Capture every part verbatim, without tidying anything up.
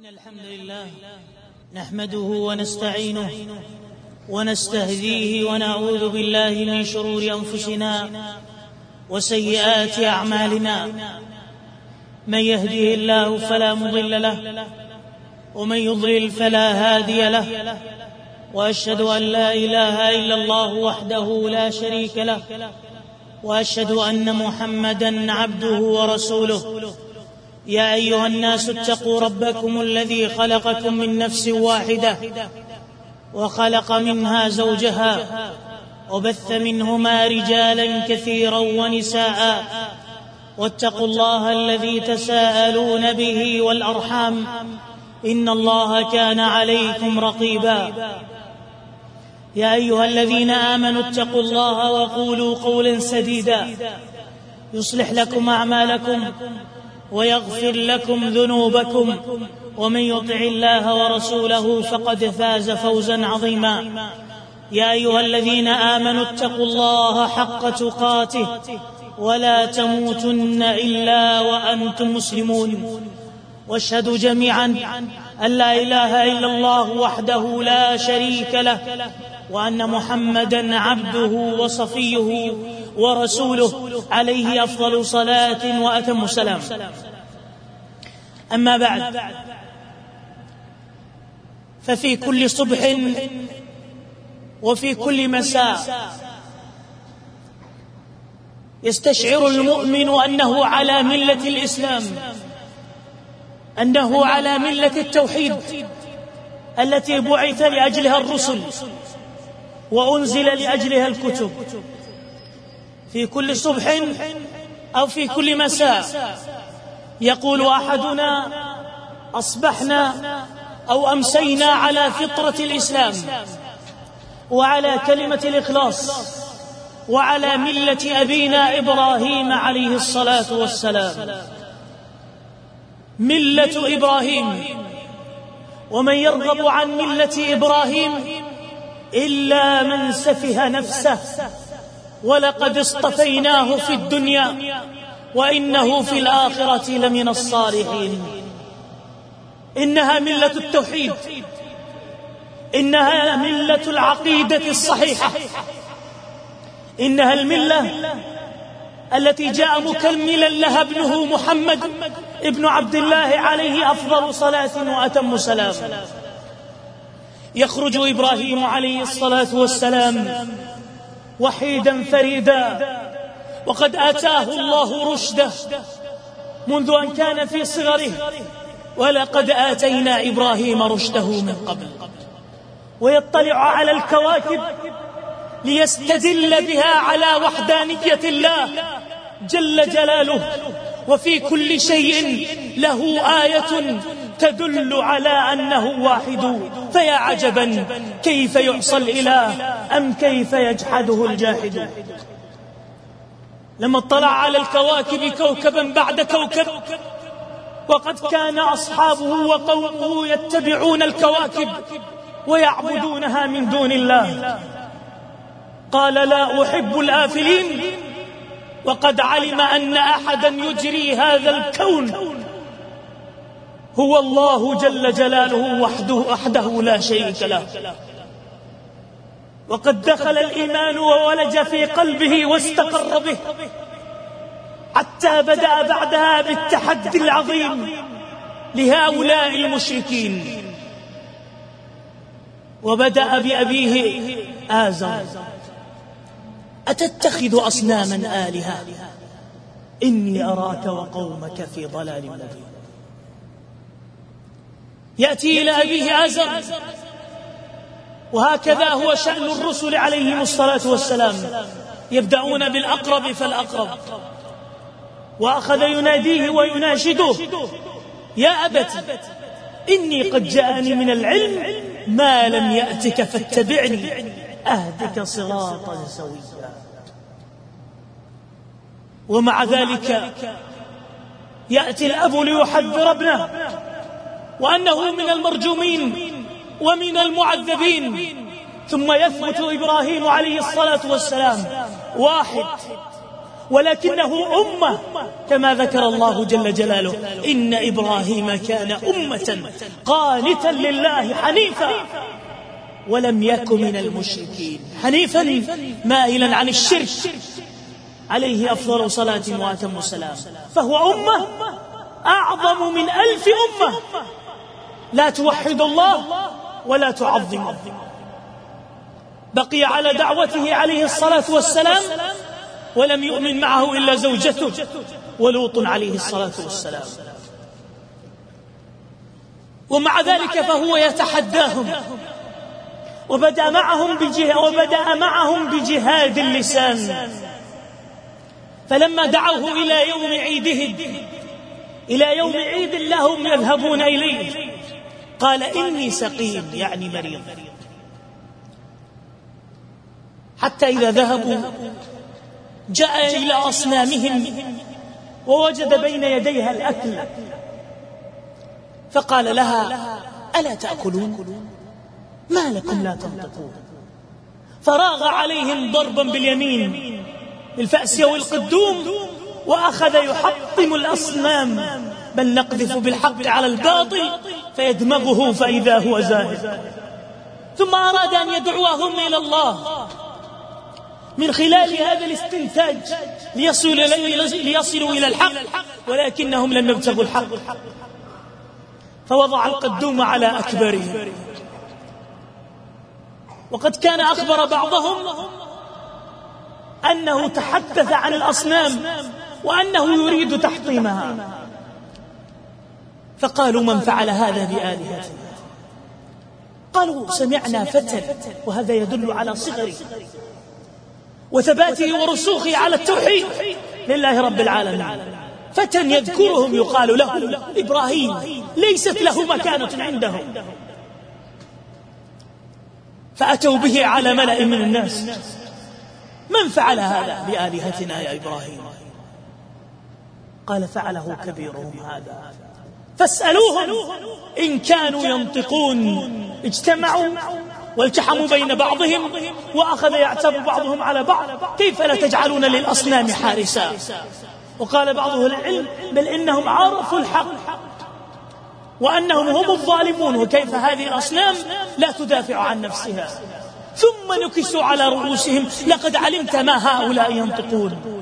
الحمد لله نحمده ونستعينه ونستهديه ونعوذ بالله من شرور أنفسنا وسيئات أعمالنا. من يهده الله فلا مضل له ومن يضلل فلا هادي له، وأشهد أن لا إله إلا الله وحده لا شريك له، وأشهد أن محمدًا عبده ورسوله. يا أيها الناس اتقوا ربكم الذي خلقكم من نفس واحدة وخلق منها زوجها وبث منهما رجالا كثيرا ونساء، واتقوا الله الذي تساءلون به والأرحام إن الله كان عليكم رقيبا. يا أيها الذين آمنوا اتقوا الله وقولوا قولا سديدا يصلح لكم أعمالكم ويغفر لكم ذنوبكم، ومن يطع الله ورسوله فقد فاز فوزا عظيما. يا أيها الذين آمنوا اتقوا الله حق تقاته ولا تموتن إلا وأنتم مسلمون. واشهدوا جميعا أن لا إله إلا الله وحده لا شريك له، وأن محمدًا عبده وصفيه ورسوله عليه أفضل صلاة وأتم سلام. أما بعد، ففي كل صبح وفي كل مساء يستشعر المؤمن أنه على ملة الإسلام، أنه على ملة التوحيد التي بعث لأجلها الرسل وأنزل لأجلها الكتب. في كل صبح أو في كل مساء يقول أحدنا: أصبحنا أو أمسينا على فطرة الإسلام وعلى كلمة الإخلاص وعلى ملة أبينا إبراهيم عليه الصلاة والسلام. ملة إبراهيم، ومن يرغب عن ملة إبراهيم إلا من سفه نفسه، ولقد اصطفيناه في الدنيا وإنه في الآخرة لمن الصالحين. إنها ملة التوحيد، إنها ملة العقيدة الصحيحة، إنها الملة التي جاء مكملا لها ابنه محمد ابن عبد الله عليه أفضل صلاة وأتم سلام. يخرج إبراهيم عليه الصلاة والسلام وحيدا فريدا، وقد آتاه الله رشده منذ أن كان في صغره، ولقد آتينا إبراهيم رشده من قبل. ويطلع على الكواكب ليستدل بها على وحدانية الله جل جلاله، وفي كل شيء له آية تدل على أنه واحد. فيا عجبا كيف يعصى الإله أم كيف يجحده الجاحد. لما اطلع على الكواكب كوكبا بعد كوكب، وقد كان أصحابه وقومه يتبعون الكواكب ويعبدونها من دون الله، قال: لا أحب الآفلين. وقد علم أن أحدا يجري هذا الكون هو الله جل جلاله وحده وحده لا شريك له. وقد دخل الإيمان وولج في قلبه واستقر به، حتى بدأ بعدها بالتحدي العظيم لهؤلاء المشركين. وبدأ بأبيه آزر: أتتخذ أصناما آلهة إني أراك وقومك في ضلال مبين. يأتي إلى أبيه آزر، وهكذا هو شأن الرسل عليهم الصلاة والسلام، يبدأون بالأقرب فالأقرب. وأخذ يناديه ويناشده: يا أبت إني قد جاءني من العلم ما لم يأتك فاتبعني أهدك صراطا سويا. ومع ذلك يأتي الأب ليحذر ابنه وأنه من المرجومين ومن المعذبين، ثم يثبت إبراهيم عليه الصلاة والسلام واحد ولكنه أمة كما ذكر الله جل جلاله: إن إبراهيم كان أمة قانتا لله حنيفا ولم يك من المشركين. حنيفا مائلا عن الشرك، عليه أفضل صلاة وأتم السلام. فهو أمة أعظم من ألف أمة لا توحد الله ولا تعظمه. بقي على دعوته عليه الصلاة والسلام ولم يؤمن معه إلا زوجته ولوط عليه الصلاة والسلام. ومع ذلك فهو يتحداهم، وبدأ معهم بجهاد وبدأ معهم بجهاد اللسان. فلما دعوه إلى يوم عيدهم، إلى يوم عيد لهم يذهبون إليه، قال: إني سقيم، يعني مريض. حتى إذا ذهبوا جاء إلى أصنامهم ووجد بين يديها الأكل، فقال لها: ألا تأكلون؟ ما لكم لا تنطقون؟ فراغ عليهم ضربا باليمين بالفأس والقدوم، وأخذ يحطم الأصنام: بل نقذف بالحق على الباطل فيدمغه فإذا هو زاهق. ثم أراد أن يدعوهم إلى الله من خلال هذا الاستنتاج ليصلوا, ليصلوا إلى الحق، ولكنهم لم يبتغوا الحق، فوضع القدوم على أكبرهم. وقد كان أخبر بعضهم أنه تحدث عن الأصنام وأنه يريد تحطيمها، فقالوا: من فعل هذا بآلهتنا؟ قالوا: سمعنا فتى، وهذا يدل على صغره وثباته ورسوخه على التوحيد لله رب العالمين. فتى يذكرهم يقال له إبراهيم، ليست له مكانة عندهم. فأتوا به على ملأ من الناس: من فعل هذا بآلهتنا يا إبراهيم؟ قال: فعله كبيرهم هذا فاسألوهم إن كانوا ينطقون. اجتمعوا والتحموا بين بعضهم، وأخذ يعتب بعضهم على بعض: كيف لا تجعلون للأصنام حارسا؟ وقال بعض أهل العلم: بل إنهم عرفوا الحق وأنهم هم الظالمون، وكيف هذه الأصنام لا تدافع عن نفسها؟ ثم نكسوا على رؤوسهم: لقد علمت ما هؤلاء ينطقون.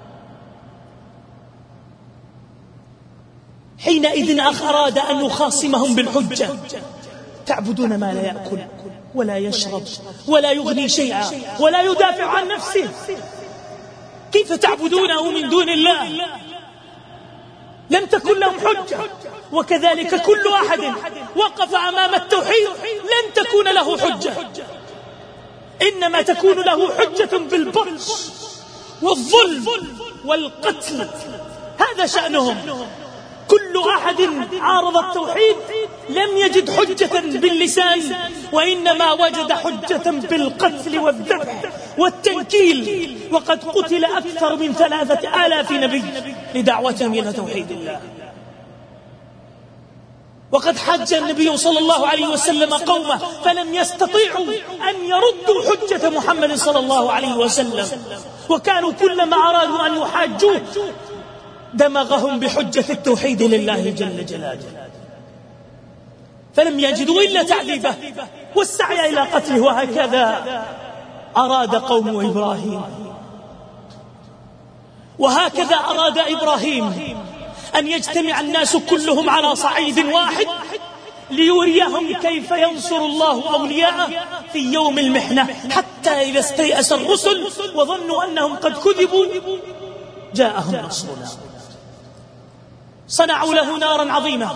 حينئذ أخ أراد أن يخاصمهم بالحجة: تعبدون ما لا يأكل ولا يشرب ولا يغني شيئا ولا يدافع عن نفسه، كيف تعبدونه من دون الله؟ لم تكن لهم حجة. وكذلك كل أحد وقف أمام التوحيد لن تكون له حجة، إنما تكون له حجة بالبطش والظلم والقتل، هذا شأنهم. كل أحد عارض التوحيد لم يجد حجة باللسان، وإنما وجد حجة بالقتل والذبح والتنكيل. وقد قتل أكثر من ثلاثة آلاف نبي لدعوتهم إلى توحيد الله. وقد حج النبي صلى الله عليه وسلم قومه فلم يستطيعوا أن يردوا حجة محمد صلى الله عليه وسلم، وكانوا كلما أرادوا أن يحاجوه دمغهم بحجة التوحيد لله جل جلاله، فلم يجدوا إلا تعذيبه والسعي إلى قتله. وهكذا أراد قوم إبراهيم، وهكذا أراد إبراهيم أن يجتمع الناس كلهم على صعيد واحد ليريهم كيف ينصر الله أولياءه في يوم المحنة، حتى إذا استيأس الرسل وظنوا أنهم قد كذبوا جاءهم نصرنا. صنعوا له نارا عظيمة،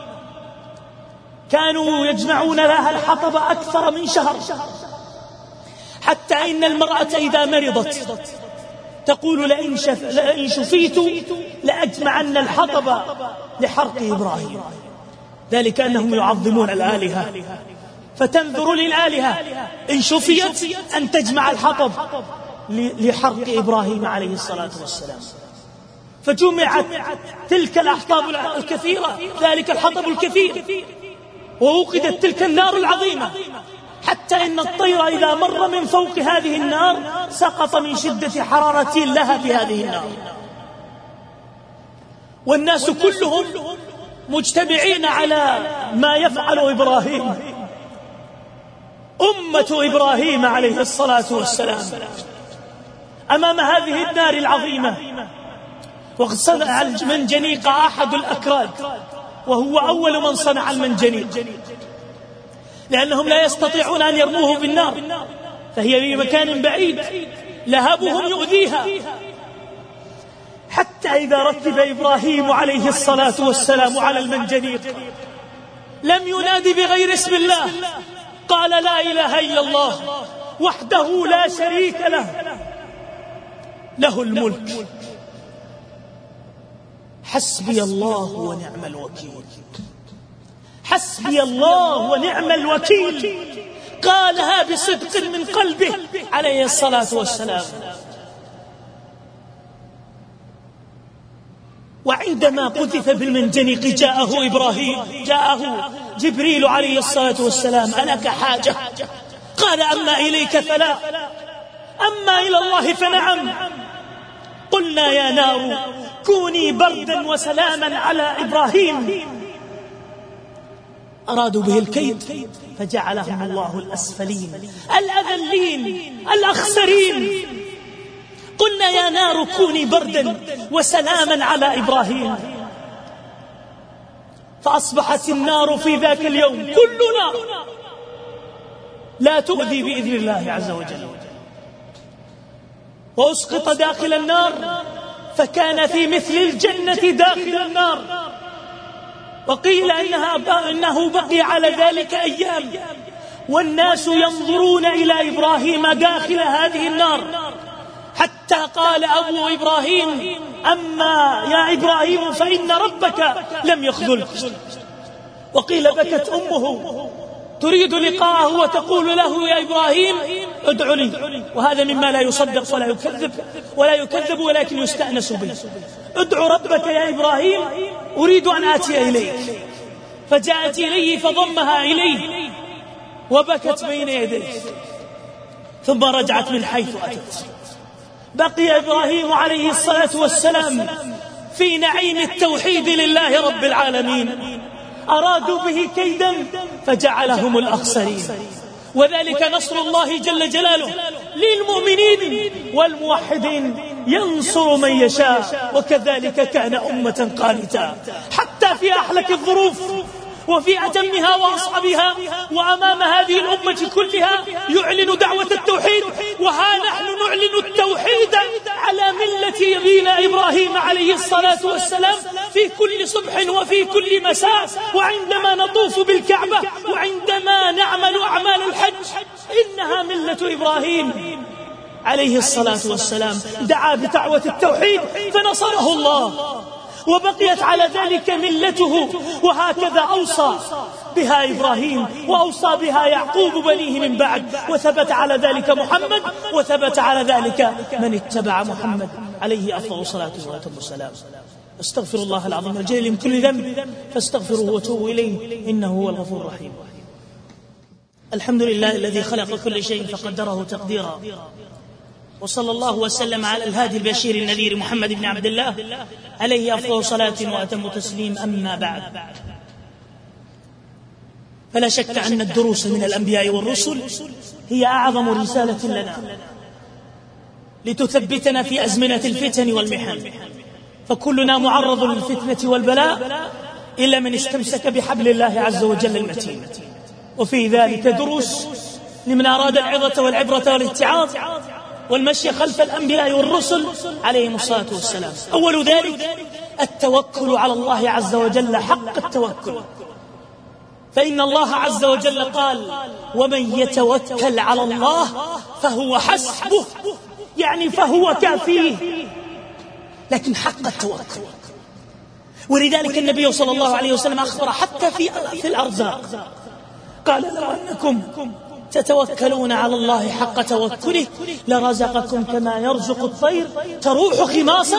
كانوا يجمعون لها الحطب أكثر من شهر، حتى إن المرأة إذا مرضت تقول: لئن, شف... لئن شفيت لأجمعن الحطب لحرق إبراهيم، ذلك أنهم يعظمون الآلهة، فتنذر للآلهة إن شفيت أن تجمع الحطب لحرق إبراهيم عليه الصلاة والسلام. فجمعت تلك الأحطاب الكثيرة، ذلك الحطب الكثير، ووقدت تلك النار العظيمة، حتى إن الطير إذا مر من فوق هذه النار سقط من شدة حرارة لها في هذه النار. والناس كلهم مجتمعين على ما يفعل إبراهيم، أمة إبراهيم عليه الصلاة والسلام أمام هذه النار العظيمة. وقد صنع المنجنيق أحد الأكراد، وهو أول من صنع المنجنيق، لأنهم لا يستطيعون أن يرموه بالنار، فهي في مكان بعيد لهبهم يؤذيها. حتى إذا ركب إبراهيم عليه الصلاة والسلام على المنجنيق لم ينادي بغير اسم الله، قال لا إله إلا الله وحده لا شريك له، له الملك، حسبي الله ونعم الوكيل، حسبي الله ونعم الوكيل. قالها بصدق من قلبه عليه الصلاة والسلام. وعندما قذف بالمنجنيق جاءه إبراهيم، جاءه جبريل عليه الصلاة والسلام: ألك حاجة؟ قال: أما إليك فلا، أما إلى الله فنعم. قلنا يا نار كوني بردا وسلاما على إبراهيم. أرادوا به الكيد فجعلهم الله الأسفلين الأذلين الأخسرين. قلنا يا نار كوني بردا وسلاما على إبراهيم. فأصبحت النار في ذاك اليوم كل نار لا تؤذي بإذن الله عز وجل. وأسقط داخل النار فكان في مثل الجنة داخل النار. وقيل إنها إنه بقي على ذلك أيام والناس ينظرون إلى إبراهيم داخل هذه النار، حتى قال أبو إبراهيم: أما يا إبراهيم فإن ربك لم يخذلك. وقيل بكت أمه تريد لقاءه وتقول له: يا إبراهيم ادع لي. وهذا مما لا يصدق ولا يكذب ولا يكذب ولكن يستأنس به. ادع ربك يا إبراهيم أريد أن آتي إليك. فجاءت إليه فضمها إليه وبكت بين يديه، ثم رجعت من حيث أتت. بقي إبراهيم عليه الصلاة والسلام في نعيم التوحيد لله رب العالمين. أرادوا به كيدا فجعلهم الأخسرين. وذلك نصر الله جل جلاله للمؤمنين والموحدين، ينصر من يشاء. وكذلك كان أمة قانتا حتى في أحلك الظروف وفي أتمها وأصعبها، وأمام هذه الأمة كلها يعلن دعوة التوحيد. وها نحن نعلن التوحيد على ملة أبينا إبراهيم عليه الصلاة والسلام في كل صبح وفي كل مساء، وعندما نطوف بالكعبة وعندما نعمل أعمال الحج إنها ملة إبراهيم عليه الصلاة والسلام. دعا بدعوة التوحيد فنصره الله، وبقيت على ذلك ملته. وهكذا أوصى بها إبراهيم وأوصى بها يعقوب بنيه من بعد، وثبت على ذلك محمد، وثبت على ذلك من اتبع محمد عليه أفضل الصلاة والسلام. استغفر الله العظيم الجليل من كل ذنب فاستغفروه وتوبوا إليه إنه هو الغفور الرحيم. الحمد لله الذي خلق كل شيء فقدره تقديرا، وصلى الله وسلم على الهادي البشير النذير محمد بن عبد الله عليه أفضل صلاة وأتم تسليم. أما بعد، فلا شك أن الدروس من الأنبياء والرسل هي أعظم رسالة لنا لتثبتنا في أزمنة الفتن والمحن، فكلنا معرض للفتنة والبلاء إلا من استمسك بحبل الله عز وجل المتين. وفي ذلك دروس لمن أراد العظة والعبرة والاتعاظ والمشي خلف الأنبياء والرسل عليهم الصلاة والسلام. أول ذلك التوكل على الله عز وجل حق التوكل، فإن الله عز وجل قال: ومن يتوكل على الله فهو حسبه، يعني فهو كافيه، لكن حق التوكل. ولذلك النبي صلى الله عليه وسلم أخبر حتى في في الأرزاق، قال: لو أنكم تتوكلون على الله حق توكله لرزقكم كما يرزق الطير تروح خماصا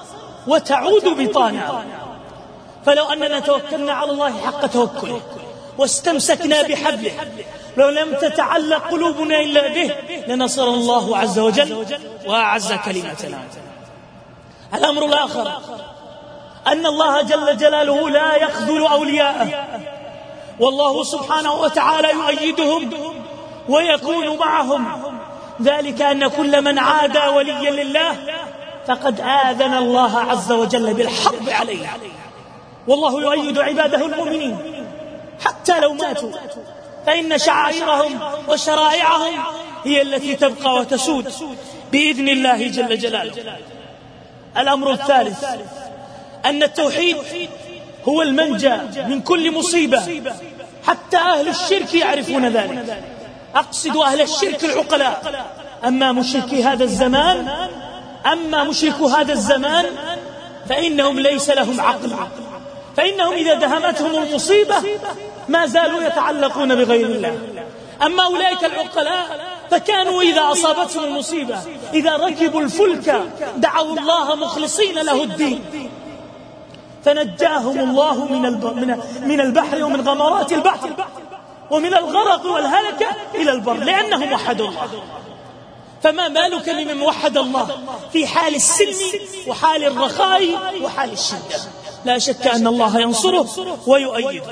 وتعود بطانا. فلو أننا توكلنا على الله حق توكله واستمسكنا بحبله لو لم تتعلق قلوبنا إلا به لنصر الله عز وجل وأعز كلمتنا. الأمر الآخر أن الله جل جلاله لا يخذل أولياءه، والله سبحانه وتعالى يؤيدهم ويكون معهم، ذلك أن كل من عادى وليا لله فقد آذن الله عز وجل بالحرب عليه، والله يؤيد عباده المؤمنين حتى لو ماتوا، فإن شعائرهم وشرائعهم هي التي تبقى وتسود بإذن الله جل جلاله. الأمر الثالث أن التوحيد هو المنجى من كل مصيبة، حتى أهل الشرك يعرفون ذلك، أقصد أهل الشرك العقلاء. أما مشركي هذا الزمان أما مشركو هذا الزمان فإنهم ليس لهم عقل، فإنهم إذا دهمتهم المصيبة ما زالوا يتعلقون بغير الله. أما أولئك العقلاء فكانوا إذا أصابتهم المصيبة إذا ركبوا الفلك دعوا الله مخلصين له الدين فنجاهم الله من من البحر ومن غمرات البحر ومن الغرق والهلكة إلى البر، لأنهم وحدوا الله. فما بالك بمن وحد الله في حال السلم وحال الرخاء وحال الشدة؟ لا شك أن الله ينصره ويؤيده.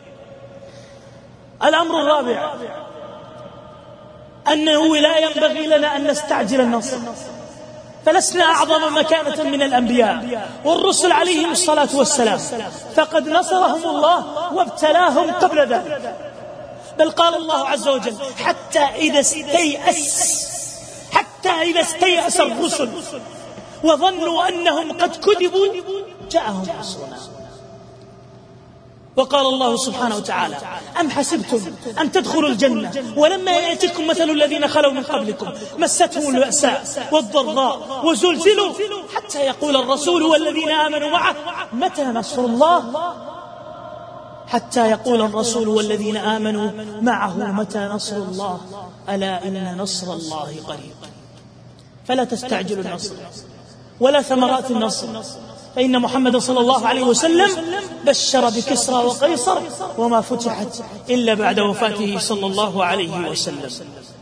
الأمر الرابع أنه لا ينبغي لنا أن نستعجل النصر، فلسنا أعظم مكانة من الأنبياء والرسل عليهم الصلاة والسلام، فقد نصرهم الله وابتلاهم قبل ذلك. بل قال الله عز وجل حتى إذا استيأس حتى إذا استيأس الرسل وظنوا أنهم قد كذبوا جاءهم نصرنا. وقال الله سبحانه وتعالى أم حسبتم أن تدخلوا الجنة ولما يأتكم مثل الذين خلوا من قبلكم مستهم البأساء والضراء وزلزلوا حتى يقول الرسول والذين آمنوا معه متى نصر الله حتى يقول الرسول والذين آمنوا معه متى نصر الله ألا إن نصر الله قريب. فلا تستعجلوا النصر ولا ثمرات النصر، فإن محمد صلى الله عليه وسلم بشر بكسرى وقيصر وما فتحت إلا بعد وفاته صلى الله عليه وسلم.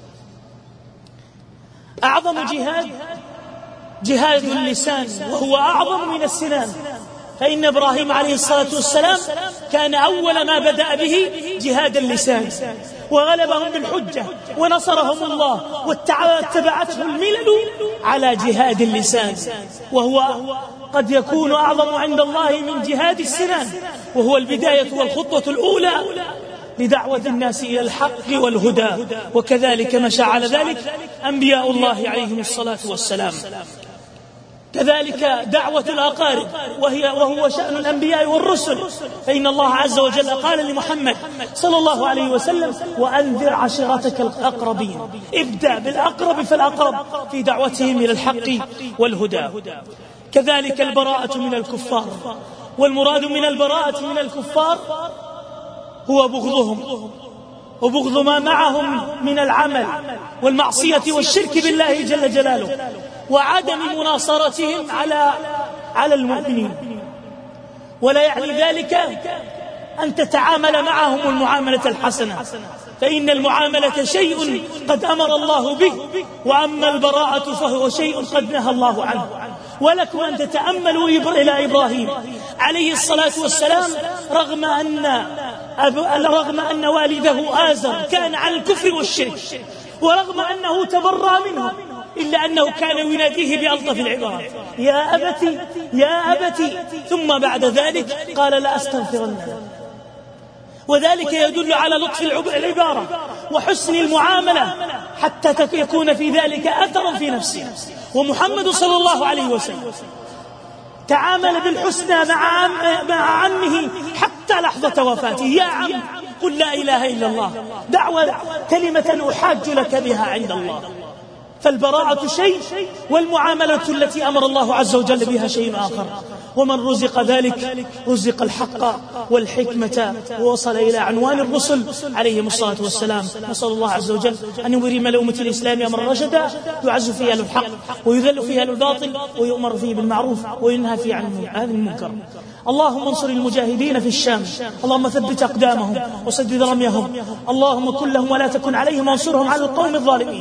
أعظم جهاد جهاد اللسان، وهو أعظم من السنان، فإن إبراهيم عليه الصلاة والسلام كان أول ما بدأ به جهاد اللسان، وغلبهم بالحجة ونصرهم الله، واتبعته الملل على جهاد اللسان، وهو قد يكون أعظم عند الله من جهاد السنان، وهو البداية والخطوة الأولى لدعوة الناس إلى الحق والهدى. وكذلك مشى على ذلك أنبياء الله عليهم الصلاة والسلام. كذلك دعوة الأقارب وهي وهو شأن الأنبياء والرسل، فإن الله عز وجل قال لمحمد صلى الله عليه وسلم وأنذر عشيرتك الأقربين، ابدأ بالأقرب فالأقرب في دعوتهم إلى الحق والهدى. كذلك البراءة من الكفار، والمراد من البراءة من الكفار هو بغضهم وبغض ما معهم من العمل والمعصية والشرك بالله جل جلاله، وعدم مناصرتهم على على المؤمنين. ولا يعني ذلك أن تتعامل معهم المعاملة الحسنة، فإن المعاملة شيء قد أمر الله به، وأما البراءة فهو شيء قد نهى الله عنه. ولكم أن تتأملوا إلى إبراهيم عليه الصلاة والسلام، رغم أن رغم أن والده آزر كان على الكفر والشرك، ورغم أنه تبرأ منه، إلا أنه كان يناديه بألطف العبارات يا أبتي يا أبتي، ثم بعد ذلك قال لا أستغفرن. وذلك يدل على لطف العبارة وحسن المعاملة حتى يكون في ذلك أثر في نفسه. ومحمد صلى الله عليه وسلم تعامل بالحسنى مع مع عمه حتى لحظة وفاته. يا عم قل لا إله إلا الله، دعوة كلمة أحاج لك بها عند الله. فالبراءة شيء والمعاملة التي أمر الله عز وجل بها شيء آخر. ومن رزق ذلك رزق الحق والحكمة ووصل إلى عنوان الرسل عليهم الصلاة والسلام. نسأل الله عز وجل أن يبرم لأمة الإسلام أمر رشدا يعز فيها الحق ويذل فيها الباطل ويؤمر فيه بالمعروف وينهى فيه عن هذا المنكر. اللهم انصر المجاهدين في الشام، اللهم ثبت أقدامهم وسدد رميهم، اللهم كن لهم ولا تكن عليهم وانصرهم على القوم الظالمين.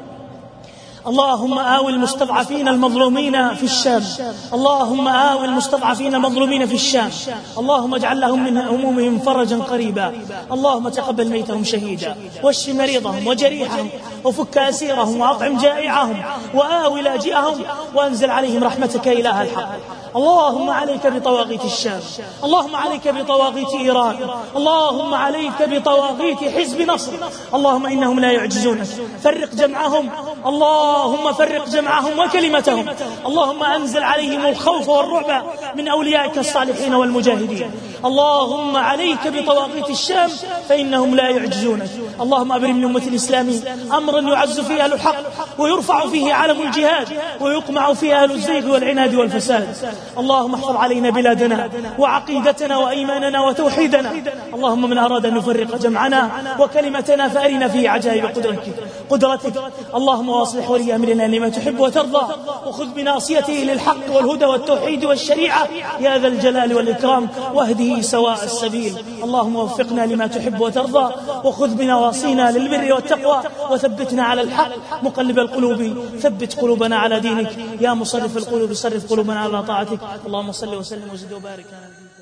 اللهم آوي المستضعفين المظلومين في الشام، اللهم آوي المستضعفين المظلومين في الشام، اللهم اجعل لهم من همومهم فرجا قريبا، اللهم تقبل ميتهم شهيدا، واشف مريضهم وجريحهم وفك أسيرهم وأطعم جائعهم وآوي لاجئهم وأنزل عليهم رحمتك إله الحق. اللهم عليك بطواغيت الشام، اللهم عليك بطواغيت إيران، اللهم عليك بطواغيت حزب نصر، اللهم إنهم لا يعجزونك، فرق جمعهم، اللهم فرق جمعهم وكلمتهم، اللهم أنزل عليهم الخوف والرعب من أوليائك الصالحين والمجاهدين. اللهم عليك بطواغيت الشام فإنهم لا يعجزونك. اللهم أبرم من أمة الإسلام أمرا يعز فيه أهل الحق ويرفع فيه علم الجهاد ويقمع فيه أهل الزيغ والعناد والفساد. اللهم احفظ علينا بلادنا وعقيدتنا وأيماننا وتوحيدنا. اللهم من أراد أن يفرق جمعنا وكلمتنا فأرنا فيه عجائب قدرتك قدرتك اللهم واصلح ولي أمرنا لما تحب وترضى، وخذ بناصيته للحق والهدى والتوحيد والشريعة يا ذا الجلال والإكرام، واهده سواء السبيل. اللهم وفقنا لما تحب وترضى، وخذ بنواصينا للبر والتقوى، وثبتنا على الحق. مقلب القلوب ثبت قلوبنا على دينك، يا مصرف القلوب صرف قلوبنا على طاعتك. اللهم صل وسلم وزد وبارك على نبينا